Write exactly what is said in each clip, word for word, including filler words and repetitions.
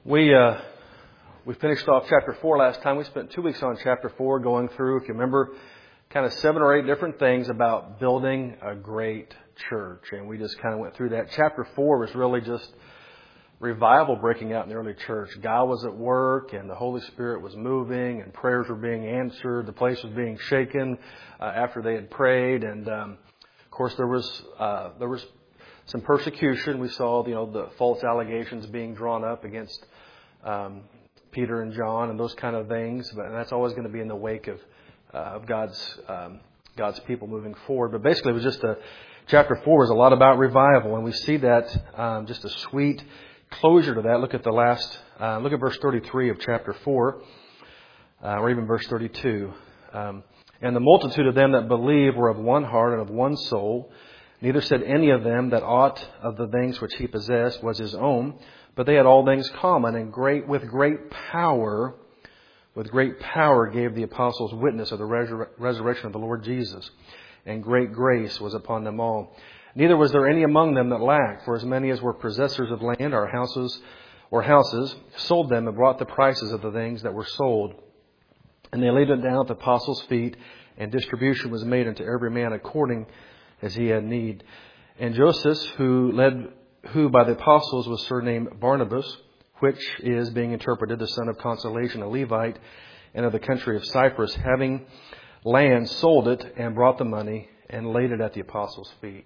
We uh, we finished off chapter four last time. We spent two weeks on chapter four going through, if you remember, kind of seven or eight different things about building a great church. And we just kind of went through that. Chapter four was really just revival breaking out in the early church. God was at work and the Holy Spirit was moving and prayers were being answered. The place was being shaken uh, after they had prayed. And, um, of course, there was uh, there was some persecution. We saw, you know, the false allegations being drawn up against Um, Peter and John and those kind of things, but and that's always going to be in the wake of uh, of God's um, God's people moving forward. But basically, it was just a chapter four was a lot about revival, and we see that um, just a sweet closure to that. Look at the last, uh, look at verse thirty-three of chapter four, uh, or even verse thirty-two. Um, and the multitude of them that believed were of one heart and of one soul. Neither said any of them that aught of the things which he possessed was his own, but they had all things common, and great with great power, with great power gave the apostles witness of the resur- resurrection of the Lord Jesus, and great grace was upon them all. Neither was there any among them that lacked, for as many as were possessors of land or houses, or houses, sold them and brought the prices of the things that were sold, and they laid it down at the apostles' feet, and distribution was made unto every man according as he had need. And Joseph, who led who by the apostles was surnamed Barnabas, which is, being interpreted, the son of consolation, a Levite, and of the country of Cyprus, having land, sold it, and brought the money, and laid it at the apostles' feet.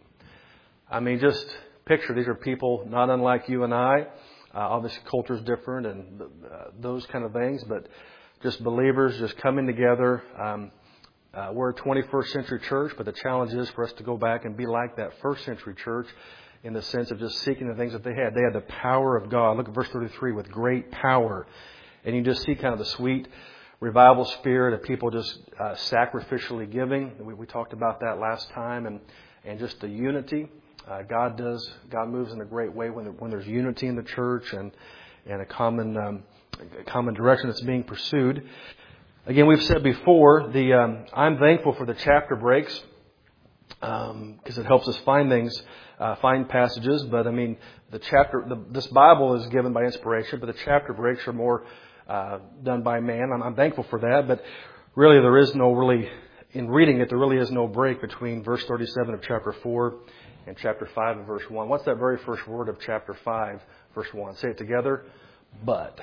I mean, just picture, these are people not unlike you and I. Uh, obviously, culture's different and uh, those kind of things, but just believers just coming together. Um, uh, we're a twenty-first century church, but the challenge is for us to go back and be like that first century church, in the sense of just seeking the things that they had. They had the power of God. Look at verse thirty-three, with great power. And you just see kind of the sweet revival spirit of people just uh, sacrificially giving. We, we talked about that last time. And, and just the unity. Uh, God does, God moves in a great way when, when there's unity in the church and, and a common, um, a common direction that's being pursued. Again, we've said before, the um, I'm thankful for the chapter breaks, because um, it helps us find things, uh, find passages. But I mean, the chapter, the, this Bible is given by inspiration, but the chapter breaks are more uh, done by man. I'm, I'm thankful for that. But really, there is no really, in reading it, there really is no break between verse thirty-seven of chapter four and chapter five of verse one. What's that very first word of chapter five, verse one? Say it together. But.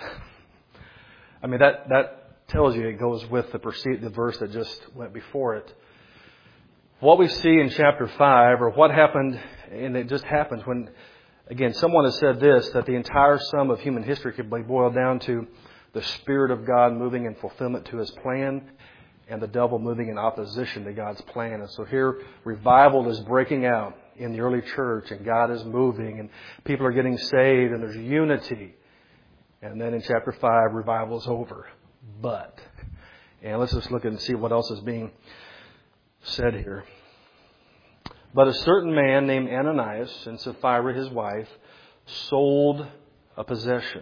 I mean, that, that tells you it goes with the, perce- the verse that just went before it. What we see in chapter five, or what happened, and it just happens when, again, someone has said this, that the entire sum of human history could be boiled down to the Spirit of God moving in fulfillment to His plan, and the devil moving in opposition to God's plan. And so here, revival is breaking out in the early church, and God is moving, and people are getting saved, and there's unity. And then in chapter five, revival is over. But, and let's just look and see what else is being said here. But a certain man named Ananias, and Sapphira his wife, sold a possession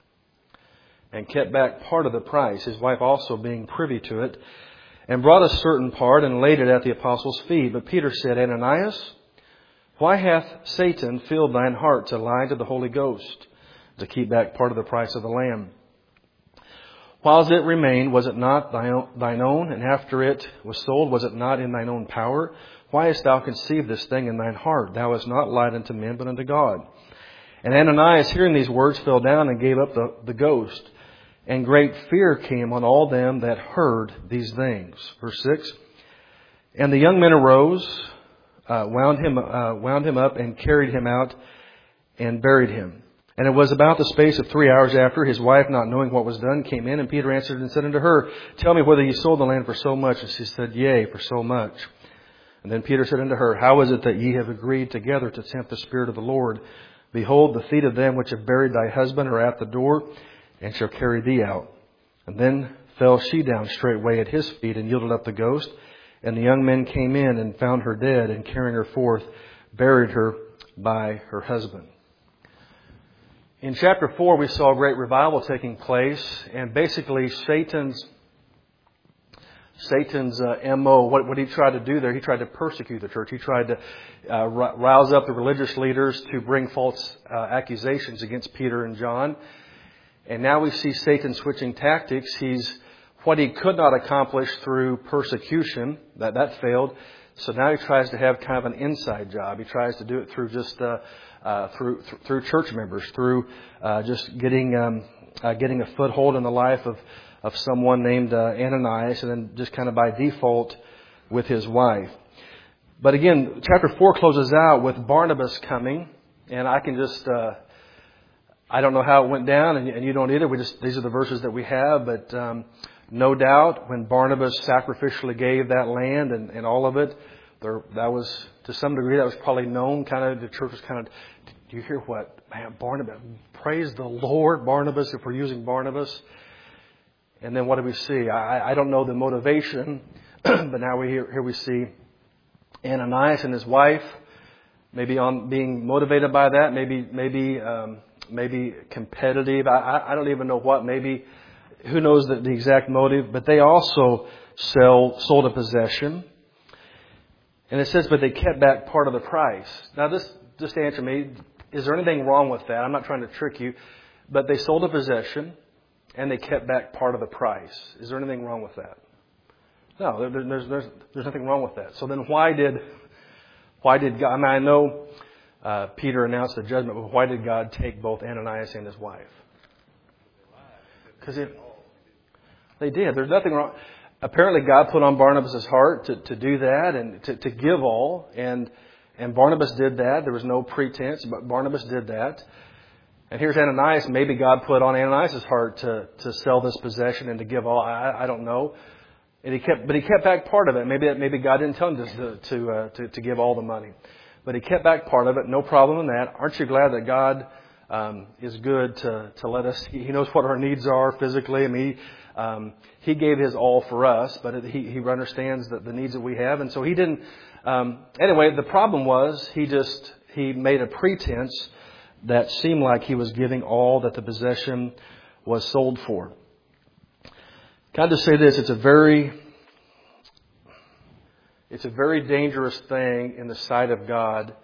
and kept back part of the price, his wife also being privy to it, and brought a certain part and laid it at the apostles' feet. But Peter said, Ananias, why hath Satan filled thine heart to lie to the Holy Ghost, to keep back part of the price of the lamb? Whiles it remained, was it not thine own? And after it was sold, was it not in thine own power? Why hast thou conceived this thing in thine heart? Thou hast not lied unto men, but unto God. And Ananias, hearing these words, fell down and gave up the, the ghost. And great fear came on all them that heard these things. Verse six. And the young men arose, uh, wound him, uh, wound him up, and carried him out, and buried him. And it was about the space of three hours after, his wife, not knowing what was done, came in, and Peter answered and said unto her, Tell me whether ye sold the land for so much. And she said, Yea, for so much. And then Peter said unto her, How is it that ye have agreed together to tempt the Spirit of the Lord? Behold, the feet of them which have buried thy husband are at the door, and shall carry thee out. And then fell she down straightway at his feet, and yielded up the ghost. And the young men came in, and found her dead, and carrying her forth, buried her by her husband. In chapter four, we saw a great revival taking place, and basically Satan's Satan's uh, M O, what, what he tried to do there, he tried to persecute the church. He tried to uh, rouse up the religious leaders to bring false uh, accusations against Peter and John. And now we see Satan switching tactics. He's what he could not accomplish through persecution, that, that failed. So now he tries to have kind of an inside job. He tries to do it through just uh, uh, through th- through church members, through uh, just getting um, uh, getting a foothold in the life of of someone named uh, Ananias, and then just kind of by default with his wife. But again, chapter four closes out with Barnabas coming, and I can just uh, I don't know how it went down, and, and you don't either. We just these are the verses that we have, but. Um, No doubt, when Barnabas sacrificially gave that land and, and all of it, there, that was, to some degree, that was probably known. Kind of, the church was kind of, do you hear what? Man, Barnabas, praise the Lord, Barnabas, if we're using Barnabas. And then what do we see? I, I don't know the motivation, but now we here, here we see Ananias and his wife, maybe on being motivated by that, maybe maybe um, maybe competitive. I, I don't even know what, maybe. Who knows the, the exact motive? But they also sell, sold a possession. And it says, but they kept back part of the price. Now, this, just answer me, is there anything wrong with that? I'm not trying to trick you. But they sold a possession, and they kept back part of the price. Is there anything wrong with that? No, there, there's, there's, there's nothing wrong with that. So then why did, why did God, I mean, I know uh, Peter announced the judgment, but why did God take both Ananias and his wife? Because it... They did. There's nothing wrong. Apparently, God put on Barnabas' heart to, to do that and to, to give all. And and Barnabas did that. There was no pretense, but Barnabas did that. And here's Ananias. Maybe God put on Ananias' heart to, to sell this possession and to give all. I, I don't know. And he kept, but he kept back part of it. Maybe maybe God didn't tell him to to, uh, to to give all the money, but he kept back part of it. No problem in that. Aren't you glad that God um, is good to to let us? He knows what our needs are physically. I mean. He, Um, he gave his all for us, but he, he understands the, the needs that we have. And so he didn't, um, anyway, the problem was he just, he made a pretense that seemed like he was giving all that the possession was sold for. Can I just say this? It's a very, it's a very dangerous thing in the sight of God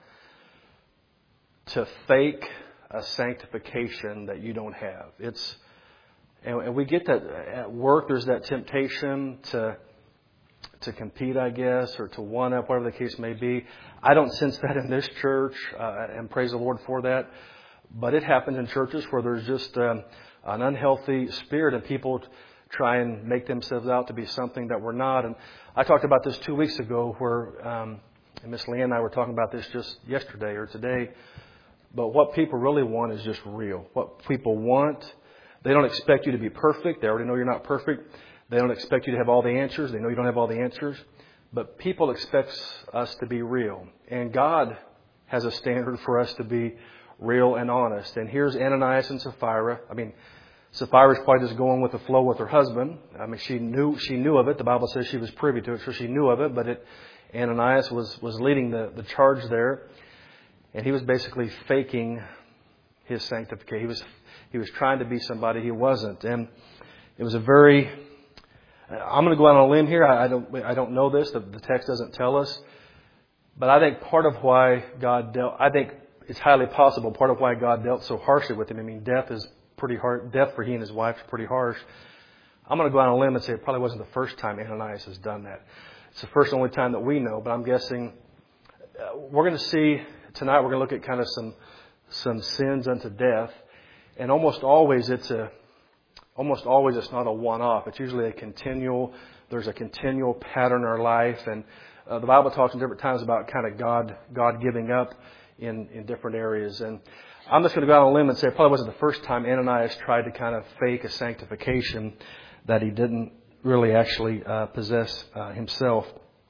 to fake a sanctification that you don't have. It's, And we get that at work. There's that temptation to to compete, I guess, or to one up, whatever the case may be. I don't sense that in this church, uh, and praise the Lord for that. But it happens in churches where there's just um, an unhealthy spirit, and people try and make themselves out to be something that we're not. And I talked about this two weeks ago, where um, and Miss Leanne and I were talking about this just yesterday or today. But what people really want is just real. What people want. They don't expect you to be perfect. They already know you're not perfect. They don't expect you to have all the answers. They know you don't have all the answers. But people expect us to be real. And God has a standard for us to be real and honest. And here's Ananias and Sapphira. I mean, Sapphira's probably just going with the flow with her husband. I mean, she knew she knew of it. The Bible says she was privy to it, so she knew of it. But it, Ananias was, was leading the, the charge there. And he was basically faking his sanctification. He was He was trying to be somebody he wasn't. And it was a very, I'm going to go out on a limb here. I don't, I don't know this. The, the text doesn't tell us. But I think part of why God dealt, I think it's highly possible, part of why God dealt so harshly with him. I mean, death is pretty hard. Death for he and his wife is pretty harsh. I'm going to go out on a limb and say it probably wasn't the first time Ananias has done that. It's the first and only time that we know. But I'm guessing uh, we're going to see tonight, we're going to look at kind of some, some sins unto death. And almost always it's a, almost always it's not a one-off. It's usually a continual, there's a continual pattern in our life. And uh, the Bible talks in different times about kind of God, God giving up in, in different areas. And I'm just going to go out on a limb and say it probably wasn't the first time Ananias tried to kind of fake a sanctification that he didn't really actually uh, possess uh, himself.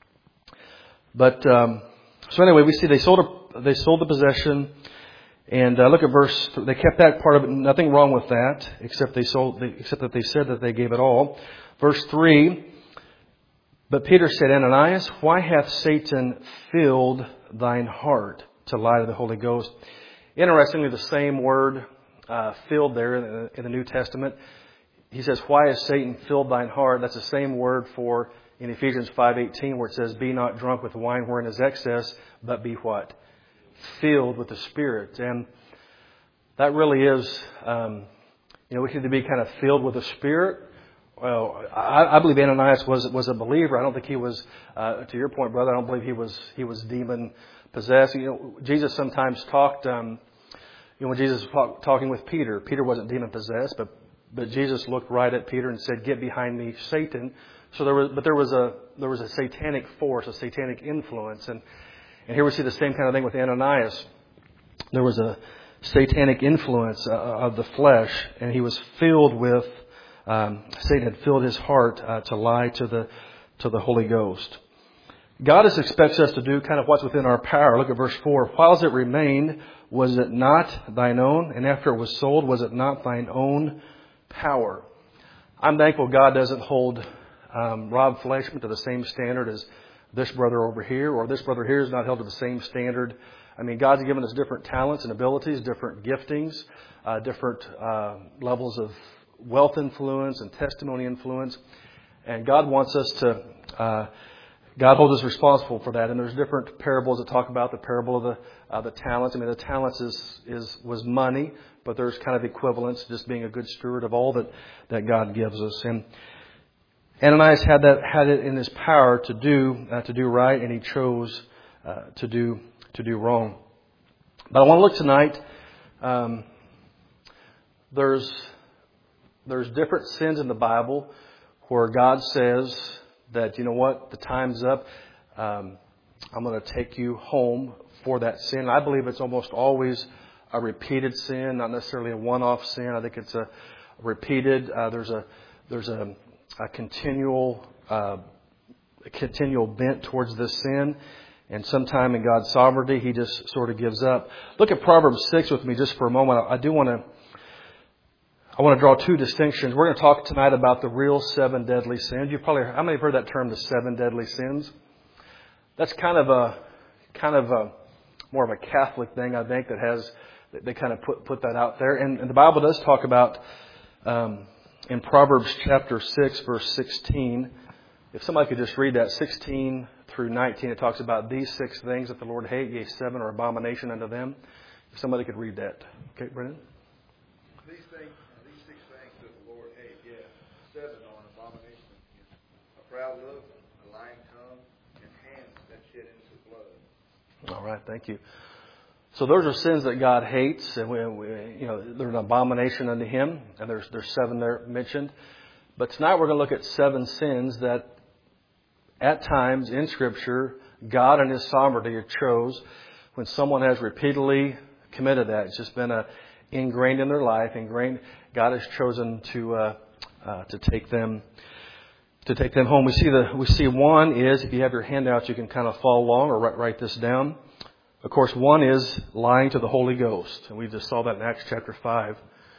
But, um, so anyway, we see they sold a, they sold the possession. And uh, look at verse. They kept back part of it. Nothing wrong with that, except they sold. They, except that they said that they gave it all. Verse three. But Peter said, Ananias, why hath Satan filled thine heart to lie to the Holy Ghost? Interestingly, the same word uh, filled there in the, in the New Testament. He says, why has Satan filled thine heart? That's the same word for in Ephesians five eighteen, where it says, be not drunk with wine wherein is excess, but be what? Filled with the Spirit. And that really is, um, You know, we need to be kind of filled with the Spirit. Well, I, I believe Ananias was was a believer. I don't think he was, uh, to your point, brother, I don't believe he was he was demon possessed. You know, Jesus sometimes talked, um, you know, when Jesus was talk, talking with Peter, Peter wasn't demon possessed, but but Jesus looked right at Peter and said, "Get behind me, Satan." So there was, but there was a there was a satanic force, a satanic influence, and and here we see the same kind of thing with Ananias. There was a satanic influence uh, of the flesh, and he was filled with. Um, Satan had filled his heart uh, to lie to the to the Holy Ghost. God just expects us to do kind of what's within our power. Look at verse four. Whiles it remained, was it not thine own? And after it was sold, was it not thine own power? I'm thankful God doesn't hold um, Rob Fleischman to the same standard as this brother over here, or this brother here is not held to the same standard. I mean, God's given us different talents and abilities, different giftings, uh, different uh, levels of wealth influence and testimony influence. And God wants us to, uh, God holds us responsible for that. And there's different parables that talk about the parable of the uh, the talents. I mean, the talents is, is was money, but there's kind of equivalence, just being a good steward of all that, that God gives us. And Ananias had that had it in his power to do uh, to do right, and he chose uh, to do to do wrong. But I want to look tonight. Um, there's There's different sins in the Bible where God says that, you know what, the time's up. Um, I'm going to take you home for that sin. I believe it's almost always a repeated sin, not necessarily a one-off sin. I think it's a repeated. Uh, there's a there's a, a continual uh, a continual bent towards this sin, and sometime in God's sovereignty, He just sort of gives up. Look at Proverbs six with me just for a moment. I do want to. I want to draw two distinctions. We're going to talk tonight about the real seven deadly sins. You probably, how many have heard that term, the seven deadly sins? That's kind of a, kind of a, more of a Catholic thing, I think, that has, they kind of put, put that out there. And, and the Bible does talk about, um, in Proverbs chapter six, verse sixteen, if somebody could just read that, sixteen through nineteen, it talks about these six things that the Lord hate, yea, seven are abomination unto them. If somebody could read that. Okay, Brennan? These things, these six things that the Lord hate, yeah, seven are an abomination: a proud look, a lying tongue, and hands that shed innocent blood. All right, thank you. So those are sins that God hates, and we, we, you know, they're an abomination unto Him. And there's there's seven there mentioned. But tonight we're going to look at seven sins that, at times in Scripture, God in His sovereignty chose when someone has repeatedly committed that. It's just been a ingrained in their life, ingrained. God has chosen to uh, uh, to take them to take them home. We see the we see one is, if you have your handouts, you can kind of follow along or write, write this down. Of course, one is lying to the Holy Ghost, and we just saw that in Acts chapter five.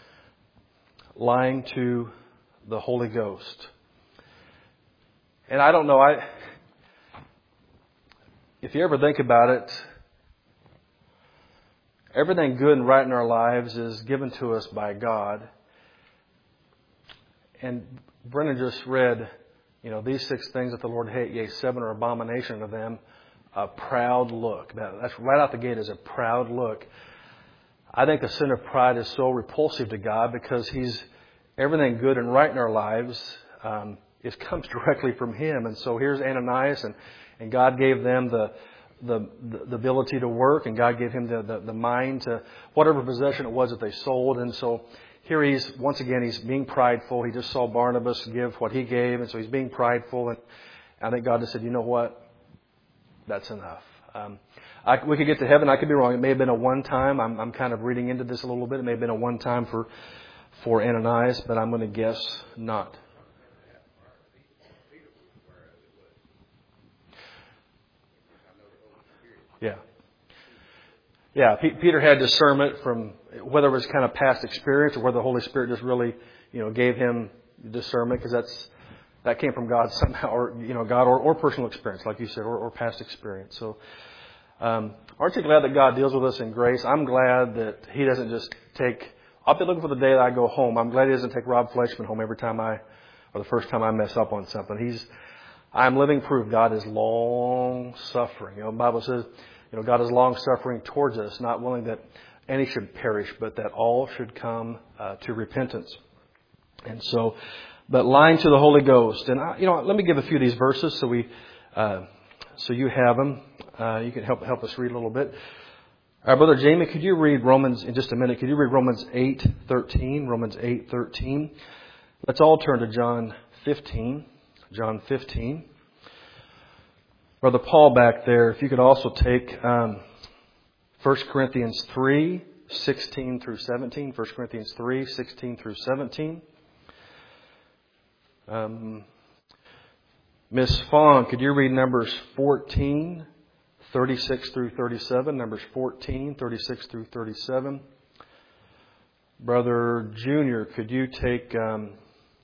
Lying to the Holy Ghost, and I don't know. I if you ever think about it. Everything good and right in our lives is given to us by God. And Brennan just read, you know, these six things that the Lord hate, yea, seven are abomination to them. A proud look. That, that's right out the gate is a proud look. I think the sin of pride is so repulsive to God because He's everything good and right in our lives um, it comes directly from Him. And so here's Ananias, and, and God gave them the The, the ability to work, and God gave him the, the, the mind to whatever possession it was that they sold. And so here he's, once again, he's being prideful. He just saw Barnabas give what he gave, and so he's being prideful. And I think God just said, you know what? That's enough. Um, I, we could get to heaven. I could be wrong. It may have been a one time. I'm, I'm kind of reading into this a little bit. It may have been a one time for, for Ananias, but I'm going to guess not. Yeah. Yeah, P- Peter had discernment from whether it was kind of past experience or whether the Holy Spirit just really, you know, gave him discernment, because that's that came from God somehow, or, you know, God or, or personal experience, like you said, or, or past experience. So, um, aren't you glad that God deals with us in grace? I'm glad that He doesn't just take, I'll be looking for the day that I go home. I'm glad He doesn't take Rob Fleischman home every time I, or the first time I mess up on something. He's, I'm living proof God is long suffering. You know, the Bible says, you know, God is long suffering towards us, not willing that any should perish, but that all should come uh, to repentance. And so, but lying to the Holy Ghost. And, I, you know, let me give a few of these verses so we, uh, so you have them. Uh, you can help help us read a little bit. All right, Brother Jamie, could you read Romans, in just a minute, could you read Romans eight thirteen? Romans eight thirteen. Let's all turn to John fifteen. John fifteen. Brother Paul back there, if you could also take um, First Corinthians three sixteen through seventeen. First Corinthians three sixteen through seventeen. Um, Miss Fong, could you read Numbers fourteen thirty-six through thirty-seven? Numbers fourteen thirty-six through thirty-seven. Brother Junior, could you take um,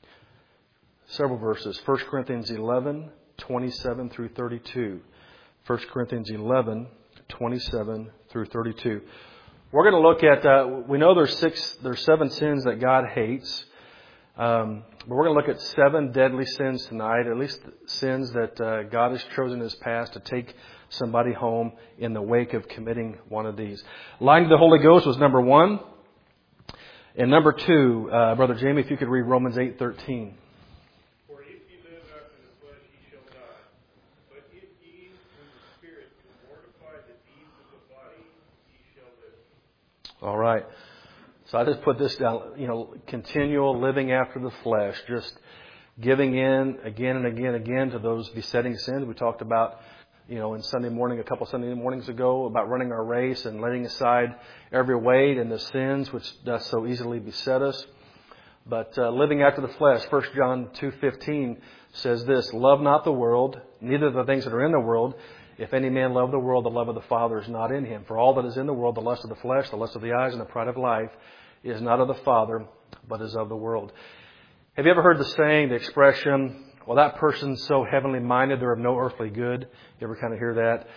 several verses? First Corinthians eleven twenty-seven through thirty-two. First Corinthians eleven twenty-seven through thirty-two. We're going to look at, uh, we know there's six, there's seven sins that God hates. Um, but we're going to look at seven deadly sins tonight, at least sins that uh, God has chosen in His past to take somebody home in the wake of committing one of these. Lying to the Holy Ghost was number one. And number two, uh, Brother Jamie, if you could read Romans eight thirteen. For if ye live after the flesh, ye shall die. But if ye through the Spirit do mortify the deeds of the body, ye shall live. All right. So I just put this down, you know, continual living after the flesh, just giving in again and again and again to those besetting sins. We talked about, you know, in Sunday morning, a couple Sunday mornings ago, about running our race and letting aside every weight and the sins which does so easily beset us. But uh, living after the flesh, First John two fifteen says this, love not the world, neither the things that are in the world. If any man love the world, the love of the Father is not in him. For all that is in the world, the lust of the flesh, the lust of the eyes, and the pride of life, is not of the Father, but is of the world. Have you ever heard the saying, the expression, well, that person's so heavenly minded, they're of no earthly good? You ever kind of hear that?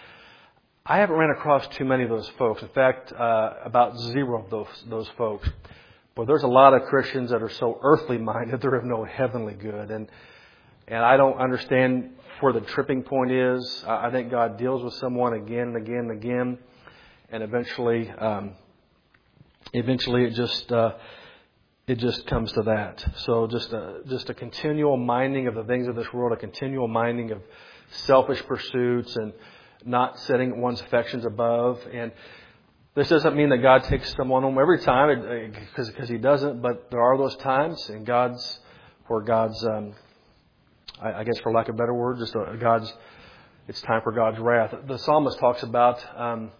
I haven't ran across too many of those folks. In fact, uh, about zero of those, those folks. But there's a lot of Christians that are so earthly minded, they're of no heavenly good. And and I don't understand where the tripping point is. I think God deals with someone again and again and again. And eventually, um, eventually it just, uh, it just comes to that. So just a, just a continual minding of the things of this world, a continual minding of selfish pursuits and not setting one's affections above. And this doesn't mean that God takes someone home every time, because because He doesn't. But there are those times in God's, where God's, um, I, I guess for lack of a better word, just a, God's, it's time for God's wrath. The psalmist talks about, um,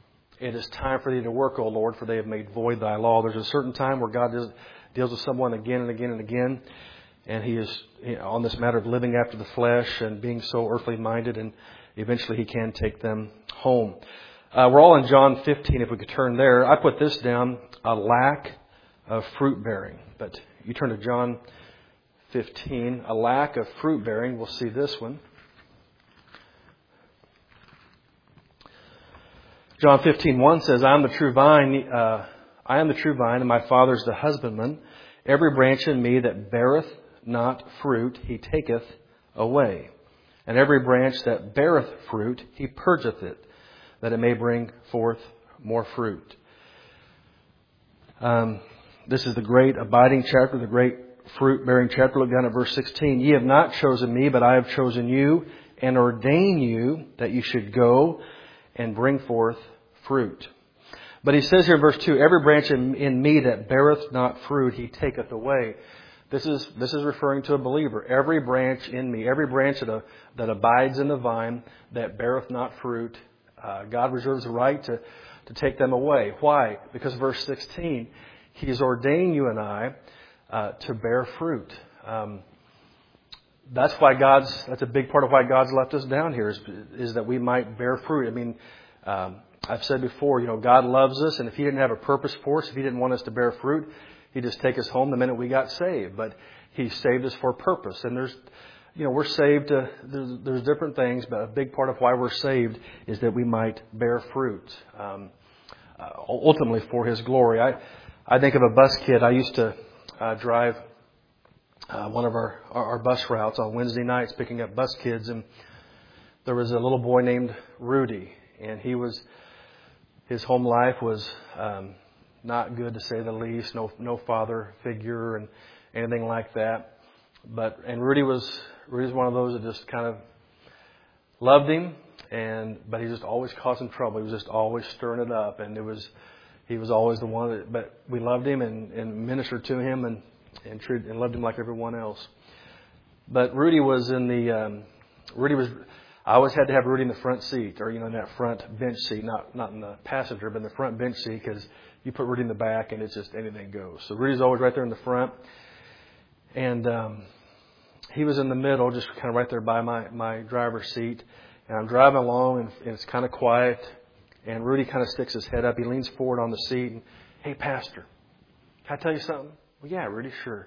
it is time for thee to work, O Lord, for they have made void thy law. There's a certain time where God does, deals with someone again and again and again. And He is, you know, on this matter of living after the flesh and being so earthly minded, and eventually He can take them home. Uh, we're all in John fifteen, if we could turn there. I put this down, a lack of fruit bearing. But you turn to John fifteen, a lack of fruit bearing. We'll see this one. John fifteen one says, I am the true vine, uh, I am the true vine, and my Father is the husbandman. Every branch in me that beareth not fruit, He taketh away. And every branch that beareth fruit, He purgeth it, that it may bring forth more fruit. Um, this is the great abiding chapter, the great fruit-bearing chapter. Look down at verse sixteen. Ye have not chosen me, but I have chosen you, and ordain you that you should go and bring forth fruit. But he says here in verse two, every branch in, in me that beareth not fruit, He taketh away. This is this is referring to a believer. Every branch in me, every branch that, uh, that abides in the vine that beareth not fruit, uh, God reserves the right to, to take them away. Why? Because verse sixteen, He's ordained you and I uh, to bear fruit. Um, that's why God's. That's a big part of why God's left us down here is, is that we might bear fruit. I mean, um, I've said before, you know, God loves us, and if He didn't have a purpose for us, if He didn't want us to bear fruit, He'd just take us home the minute we got saved. But He saved us for a purpose. And there's, you know, we're saved. Uh, there's, there's different things, but a big part of why we're saved is that we might bear fruit, um, uh, ultimately for His glory. I, I think of a bus kid. I used to uh, drive uh, one of our, our, our bus routes on Wednesday nights, picking up bus kids, and there was a little boy named Rudy, and he was his home life was um, not good, to say the least. No, no father figure and anything like that. But and Rudy was Rudy was one of those that just kind of loved him, and but he just always causing trouble. He was just always stirring it up, and it was he was always the one that. But we loved him and, and ministered to him and and treated and loved him like everyone else. But Rudy was in the um, Rudy was. I always had to have Rudy in the front seat, or you know, in that front bench seat, not not in the passenger, but in the front bench seat, because you put Rudy in the back and it's just anything goes. So Rudy's always right there in the front, and um, he was in the middle, just kind of right there by my my driver's seat. And I'm driving along, and, and it's kind of quiet. And Rudy kind of sticks his head up. He leans forward on the seat, and hey, Pastor, can I tell you something? Well, yeah, Rudy, sure.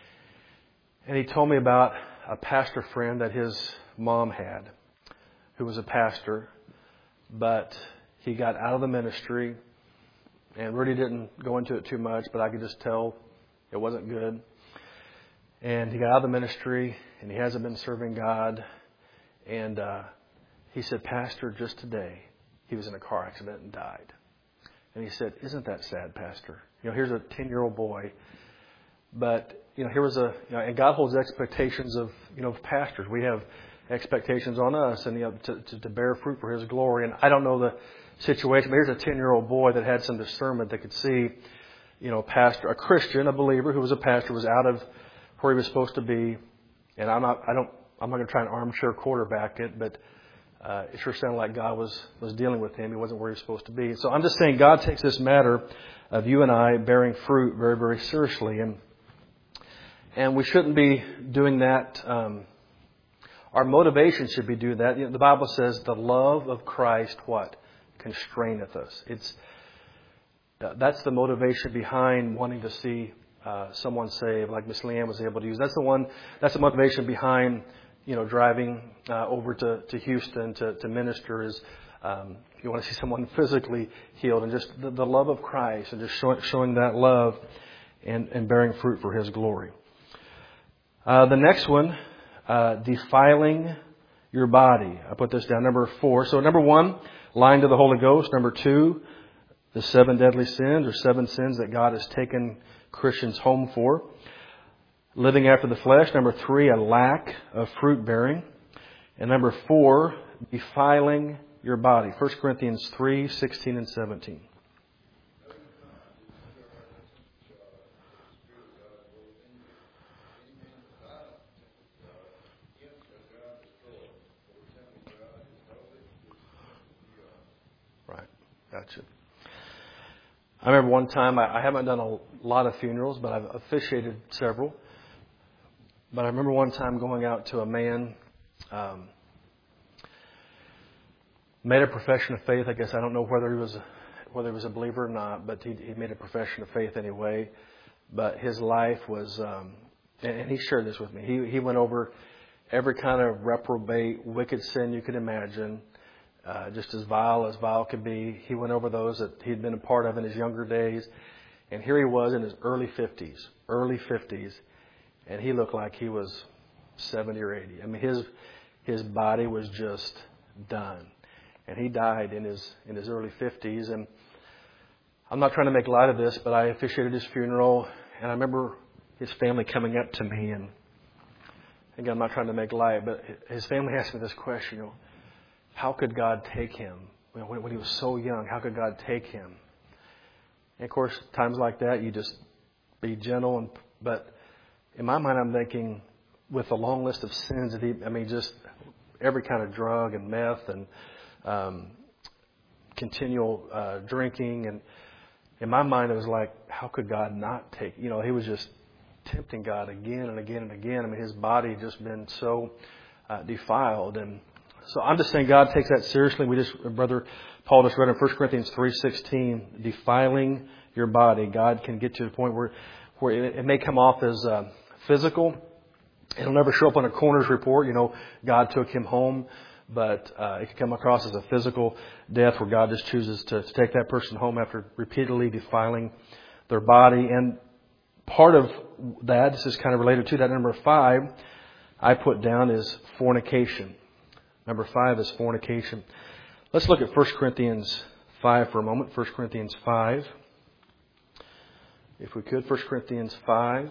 And he told me about a pastor friend that his mom had, who was a pastor, but he got out of the ministry, and Rudy didn't go into it too much, but I could just tell it wasn't good. And he got out of the ministry, and he hasn't been serving God. And uh, he said, Pastor, just today, he was in a car accident and died. And he said, isn't that sad, Pastor? You know, here's a ten-year-old boy, but, you know, here was a, you know, and God holds expectations of, you know, of pastors. We have expectations on us, and you know, to, to, to bear fruit for His glory. And I don't know the situation, but here's a ten-year-old boy that had some discernment that could see, you know, pastor, a Christian, a believer who was a pastor, was out of where he was supposed to be. And I'm not, I don't, I'm not going to try and armchair quarterback it, but uh, it sure sounded like God was was dealing with him. He wasn't where he was supposed to be. So I'm just saying, God takes this matter of you and I bearing fruit very, very seriously, and and we shouldn't be doing that. Um, Our motivation should be do that. You know, the Bible says the love of Christ, what? Constraineth us. It's that's the motivation behind wanting to see uh, someone saved, like Miss Leanne was able to use. That's the one. That's the motivation behind, you know, driving uh, over to, to Houston to, to minister. Is um, you want to see someone physically healed, and just the, the love of Christ, and just show, showing that love and, and bearing fruit for His glory. Uh, the next one. Uh, defiling your body. I put this down, number four. So number one, lying to the Holy Ghost. Number two, the seven deadly sins, or seven sins that God has taken Christians home for. Living after the flesh. Number three, a lack of fruit bearing. And number four, defiling your body. First Corinthians three, sixteen and seventeen. Gotcha. I remember one time, I, I haven't done a lot of funerals, but I've officiated several. But I remember one time going out to a man, um, made a profession of faith. I guess I don't know whether he was a, whether he was a believer or not, but he, he made a profession of faith anyway. But his life was, um, and, and he shared this with me. He he went over every kind of reprobate, wicked sin you could imagine. Uh, just as vile as vile could be. He went over those that he'd been a part of in his younger days. And here he was in his early fifties, early fifties, and he looked like he was seventy or eighty. I mean, his his body was just done. And he died in his in his early fifties. And I'm not trying to make light of this, but I officiated his funeral, and I remember his family coming up to me, and again, I'm not trying to make light, but his family asked me this question, you know, how could God take him? When, when he was so young, how could God take him? And of course, times like that, you just be gentle. And but in my mind, I'm thinking, with a long list of sins that he, I mean, just every kind of drug and meth and um, continual uh, drinking. And in my mind, it was like, how could God not take? You know, he was just tempting God again and again and again. I mean, his body had just been so uh, defiled. And so I'm just saying God takes that seriously. We just, Brother Paul just read in First Corinthians three sixteen, defiling your body. God can get to the point where, where it, it may come off as uh, physical. It'll never show up on a coroner's report. You know, God took him home. But uh, it can come across as a physical death where God just chooses to, to take that person home after repeatedly defiling their body. And part of that, this is kind of related to that, number five, I put down is fornication. Number five is fornication. Let's look at First Corinthians five for a moment. First Corinthians five. If we could, First Corinthians five.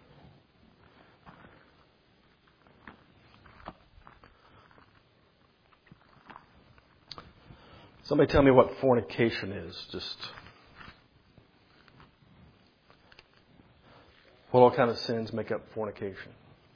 Somebody tell me what fornication is. Just what all kind of sins make up fornication?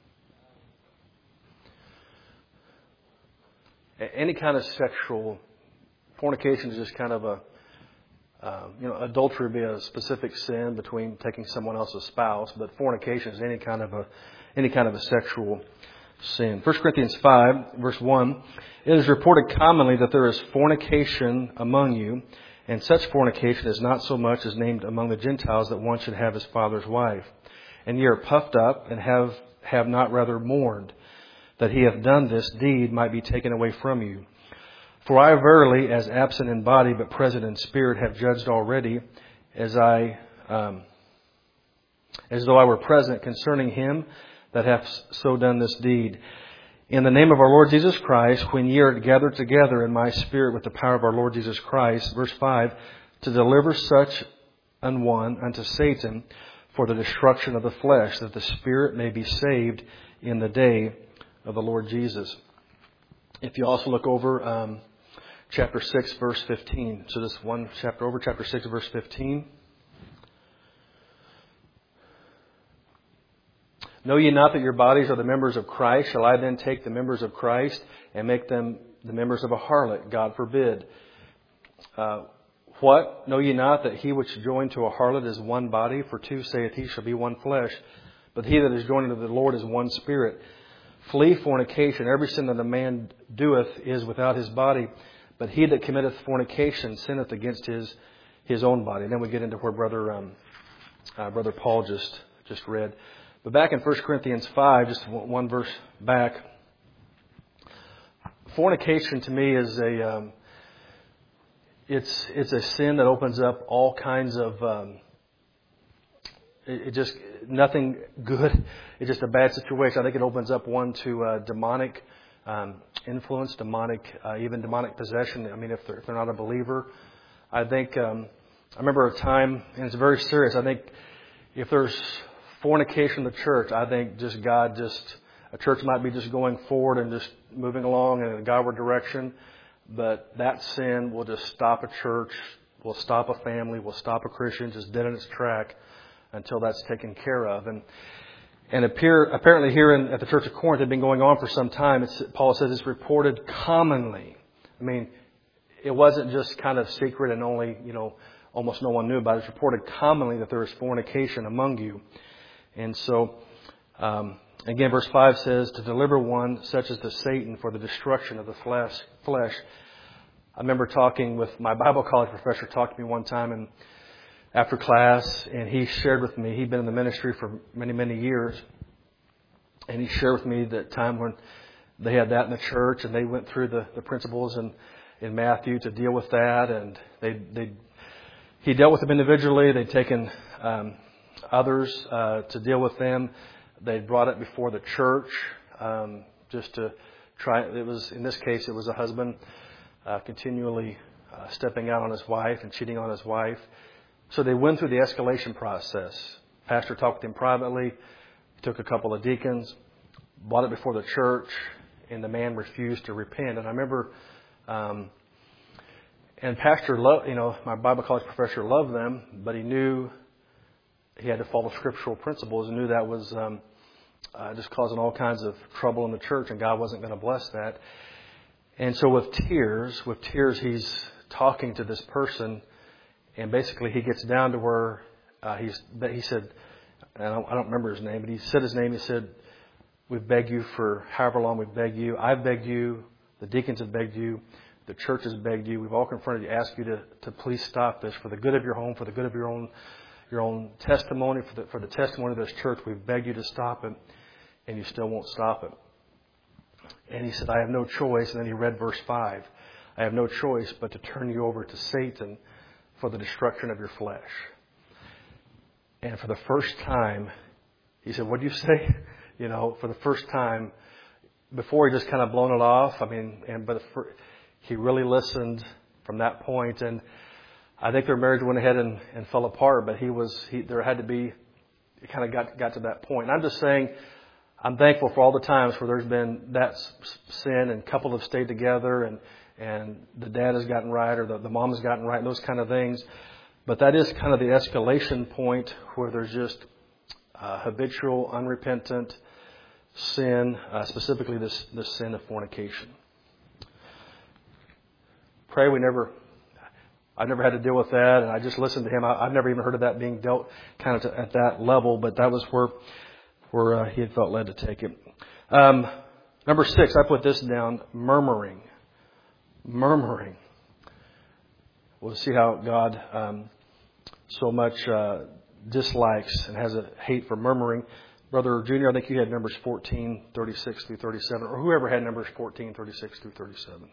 Any kind of sexual fornication is just kind of a, uh, you know, adultery would be a specific sin between taking someone else's spouse, but fornication is any kind of a any kind of a sexual sin. First Corinthians five, verse one, it is reported commonly that there is fornication among you, and such fornication is not so much as named among the Gentiles that one should have his father's wife. And ye are puffed up, and have, have not rather mourned, that he hath done this deed might be taken away from you. For I verily, as absent in body, but present in spirit, have judged already, as I, um, as though I were present, concerning him that hath so done this deed. In the name of our Lord Jesus Christ, when ye are gathered together in my spirit with the power of our Lord Jesus Christ, verse five, to deliver such an one unto Satan for the destruction of the flesh, that the spirit may be saved in the day of the Lord Jesus. If you also look over um, chapter six, verse fifteen. So this one chapter over, chapter six, verse fifteen. Know ye not that your bodies are the members of Christ? Shall I then take the members of Christ and make them the members of a harlot? God forbid. Uh, what? Know ye not that he which joined to a harlot is one body? For two saith he shall be one flesh. But he that is joined unto the Lord is one spirit. Flee fornication. Every sin that a man doeth is without his body. But he that committeth fornication sinneth against his his own body. And then we get into where Brother um, uh, Brother Paul just just read. But back in First Corinthians five, just one verse back, fornication to me is a um, it's it's a sin that opens up all kinds of um, it, it just nothing good. It's just a bad situation. I think it opens up one to uh, demonic um, influence, demonic uh, even demonic possession. I mean, if they're, if they're not a believer, I think um, I remember a time, and it's very serious. I think if there's fornication in the church, I think just God just, a church might be just going forward and just moving along in a Godward direction, but that sin will just stop a church, will stop a family, will stop a Christian just dead in its track until that's taken care of. And and appear, apparently here in, at the Church of Corinth, it had been going on for some time. It's, Paul says it's reported commonly. I mean, it wasn't just kind of secret and only, you know, almost no one knew about it. It's reported commonly that there is fornication among you. And so, um, again, verse five says, to deliver one such as to Satan for the destruction of the flesh. flesh. I remember talking with my Bible college professor, talked to me one time and after class, and he shared with me, he'd been in the ministry for many, many years, and he shared with me that time when they had that in the church, and they went through the, the principles in, in Matthew to deal with that, and they they he dealt with them individually. They'd taken um, others uh, to deal with them. They brought it before the church um, just to try. It was in this case, it was a husband uh, continually uh, stepping out on his wife and cheating on his wife. So they went through the escalation process. Pastor talked with him privately. He took a couple of deacons, brought it before the church, and the man refused to repent. And I remember, um, and Pastor, loved, you know, my Bible college professor loved them, but he knew he had to follow scriptural principles and knew that was um, uh, just causing all kinds of trouble in the church, and God wasn't going to bless that. And so with tears, with tears, he's talking to this person, and basically he gets down to where uh, he's, he said, and I don't, I don't remember his name, but he said his name. He said, "We've begged you for however long we've begged you. I've begged you. The deacons have begged you. The church has begged you. We've all confronted you, asked you to, to please stop this for the good of your home, for the good of your own your own testimony, for the, for the testimony of this church. We've begged you to stop it, and you still won't stop it." And he said, "I have no choice." And then he read verse five. "I have no choice but to turn you over to Satan for the destruction of your flesh." And for the first time, he said, "What do you say?" You know, for the first time, before he just kind of blown it off. I mean, and but for, he really listened, from that point. And I think their marriage went ahead and, and fell apart, but he was, he, there had to be, it kind of got, got to that point. And I'm just saying, I'm thankful for all the times where there's been that sin and couple have stayed together and, and the dad has gotten right or the, the mom has gotten right and those kind of things. But that is kind of the escalation point where there's just uh, habitual, unrepentant sin, uh, specifically this, this sin of fornication. Pray we never, I've never had to deal with that, and I just listened to him. I, I've never even heard of that being dealt kind of to, at that level, but that was where where uh, he had felt led to take it. Um, number six, I put this down, murmuring. Murmuring. We'll see how God um, so much uh, dislikes and has a hate for murmuring. Brother Junior, I think you had Numbers fourteen, thirty-six through thirty-seven, or whoever had Numbers fourteen, thirty-six through thirty-seven.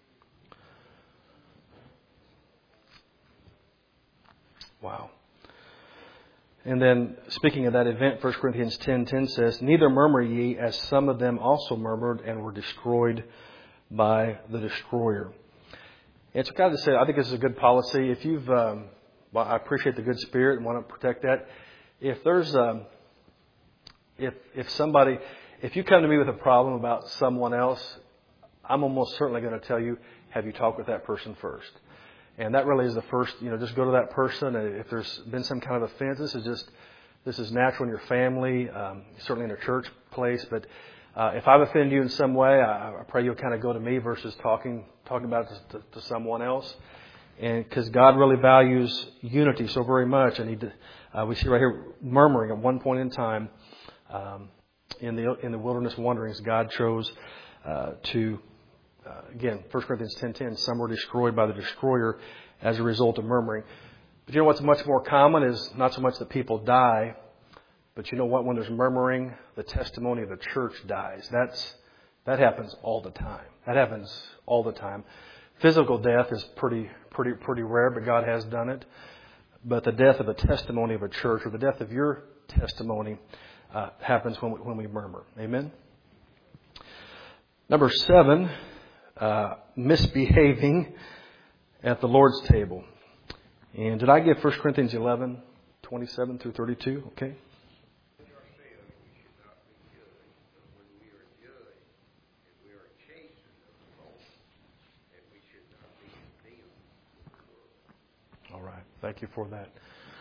Wow. And then, speaking of that event, First Corinthians ten ten says, "Neither murmur ye, as some of them also murmured and were destroyed by the destroyer." And so, God to say, I think this is a good policy. If you've, um, well, I appreciate the good spirit and want to protect that. If there's, um, if if somebody, if you come to me with a problem about someone else, I'm almost certainly going to tell you, have you talked with that person first? And that really is the first, you know, just go to that person. If there's been some kind of offense, this is just, this is natural in your family, um, certainly in a church place. But uh, if I've offended you in some way, I, I pray you'll kind of go to me versus talking talking about it to, to someone else. And because God really values unity so very much. And he, uh, we see right here murmuring at one point in time um, in the in the wilderness wanderings, God chose uh, to. Uh, again, First Corinthians ten ten, some were destroyed by the destroyer as a result of murmuring. But you know what's much more common is not so much that people die, but you know what? When there's murmuring, the testimony of the church dies. That's that happens all the time. That happens all the time. Physical death is pretty, pretty, pretty rare, but God has done it. But the death of a testimony of a church, or the death of your testimony, uh, happens when we, when we murmur. Amen. Number seven. Uh, misbehaving at the Lord's table. And did I give First Corinthians eleven, twenty-seven through thirty-two? Okay. All right. Thank you for that.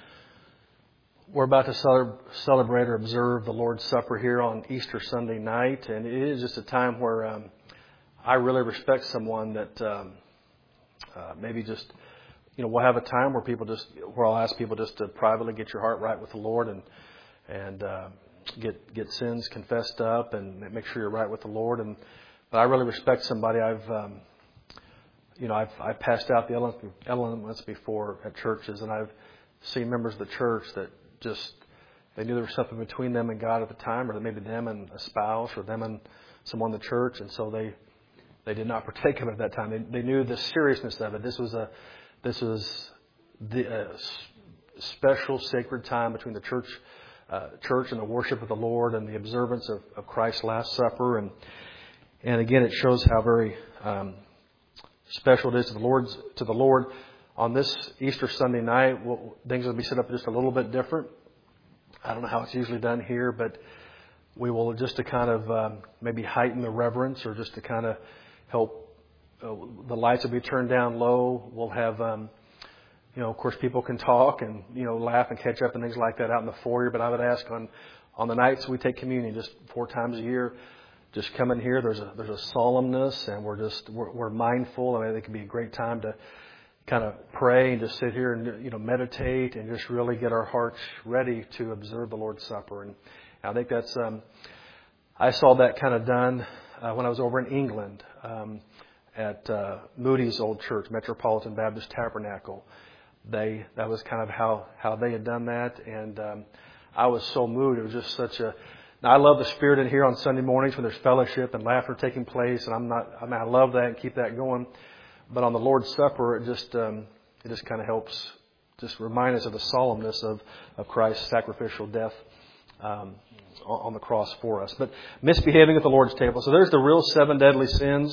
We're about to celebrate or observe the Lord's Supper here on Easter Sunday night, and it is just a time where um, I really respect someone that um, uh, maybe just, you know, we'll have a time where people just, where I'll ask people just to privately get your heart right with the Lord and and uh, get get sins confessed up and make sure you're right with the Lord. And but I really respect somebody. I've, um, you know, I've I've passed out the elements before at churches, and I've seen members of the church that just they knew there was something between them and God at the time, or maybe them and a spouse, or them and someone in the church, and so they. They did not partake of it at that time. They, they knew the seriousness of it. This was a, this was the uh, special sacred time between the church, uh, church and the worship of the Lord and the observance of, of Christ's Last Supper. And and again, it shows how very um, special it is to the Lord's to the Lord on this Easter Sunday night. We'll, things will be set up just a little bit different. I don't know how it's usually done here, but we will just to kind of um, maybe heighten the reverence, or just to kind of help. Uh, the lights will be turned down low. We'll have, um, you know, of course, people can talk and, you know, laugh and catch up and things like that out in the foyer. But I would ask on, on the nights we take communion, just four times a year, just come in here. There's a there's a solemnness, and we're just we're, we're mindful. I mean, it can be a great time to kind of pray and just sit here and, you know, meditate and just really get our hearts ready to observe the Lord's Supper. And I think that's um, I saw that kind of done uh, when I was over in England. Um, at uh, Moody's old church, Metropolitan Baptist Tabernacle. They that was kind of how, how they had done that, and um, I was so moved. It was just such a. Now I love the spirit in here on Sunday mornings when there's fellowship and laughter taking place, and I'm not. I mean, I love that and keep that going. But on the Lord's Supper, it just um, it just kind of helps just remind us of the solemnness of of Christ's sacrificial death um, on the cross for us. But misbehaving at the Lord's table. So there's the real seven deadly sins.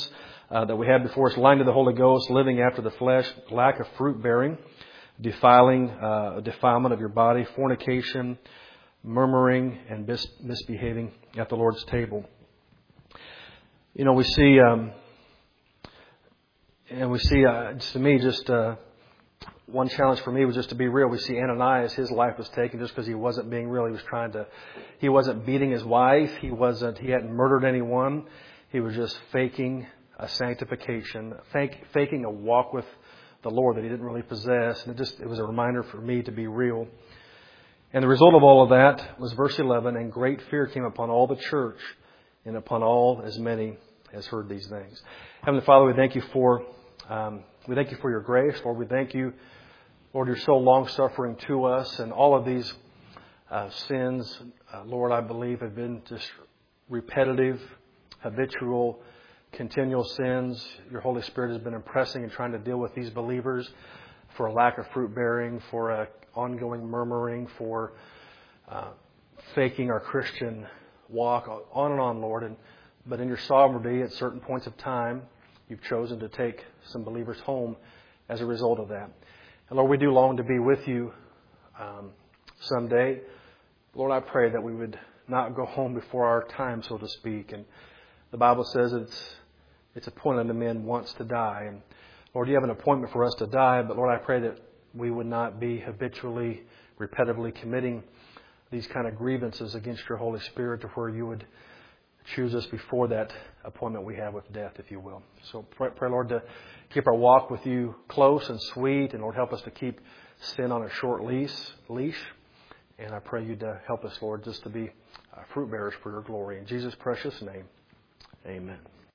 uh, that we have before us, lying to the Holy Ghost, living after the flesh, lack of fruit bearing, defiling, uh, defilement of your body, fornication, murmuring, and mis- misbehaving at the Lord's table. You know, we see, um, and we see, uh, to me, just uh, one challenge for me was just to be real. We see Ananias, his life was taken just because he wasn't being real. He was trying to, he wasn't beating his wife. He wasn't, he hadn't murdered anyone. He was just faking a sanctification, fake, faking a walk with the Lord that he didn't really possess. And it just, it was a reminder for me to be real. And the result of all of that was verse eleven, and great fear came upon all the church and upon all as many as heard these things. Heavenly Father, we thank you for, um, we thank you for your grace. Lord, we thank you, Lord, you're so long-suffering to us, and all of these uh, sins, uh, Lord, I believe have been just repetitive, habitual, continual sins. Your Holy Spirit has been impressing and trying to deal with these believers for a lack of fruit bearing, for a ongoing murmuring, for uh, faking our Christian walk, on and on, Lord. And but in your sovereignty, at certain points of time, you've chosen to take some believers home as a result of that. And Lord, we do long to be with you um, someday. Lord, I pray that we would not go home before our time, so to speak. And the Bible says it's it's appointed unto men once to die. And Lord, you have an appointment for us to die, but Lord, I pray that we would not be habitually, repetitively committing these kind of grievances against your Holy Spirit, to where you would choose us before that appointment we have with death, if you will. So pray, pray, Lord, to keep our walk with you close and sweet, and Lord, help us to keep sin on a short leash. leash. And I pray you to help us, Lord, just to be fruit bearers for your glory. In Jesus' precious name, amen.